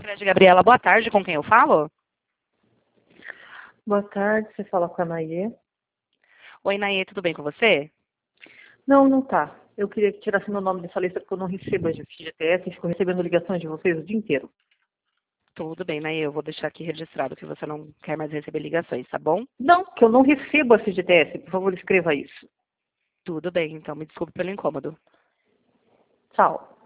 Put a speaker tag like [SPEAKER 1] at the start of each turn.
[SPEAKER 1] Fred Gabriela, boa tarde, com quem eu falo?
[SPEAKER 2] Boa tarde, você fala com a Naê?
[SPEAKER 1] Oi, Naê, tudo bem com você?
[SPEAKER 2] Não, não tá. Eu queria que tirasse meu nome dessa lista porque eu não recebo as FGTS e fico recebendo ligações de vocês o dia inteiro.
[SPEAKER 1] Tudo bem, Naê, eu vou deixar aqui registrado que você não quer mais receber ligações, tá bom?
[SPEAKER 2] Não, que eu não recebo a FGTS. Por favor, escreva isso.
[SPEAKER 1] Tudo bem, então me desculpe pelo incômodo.
[SPEAKER 2] Tchau.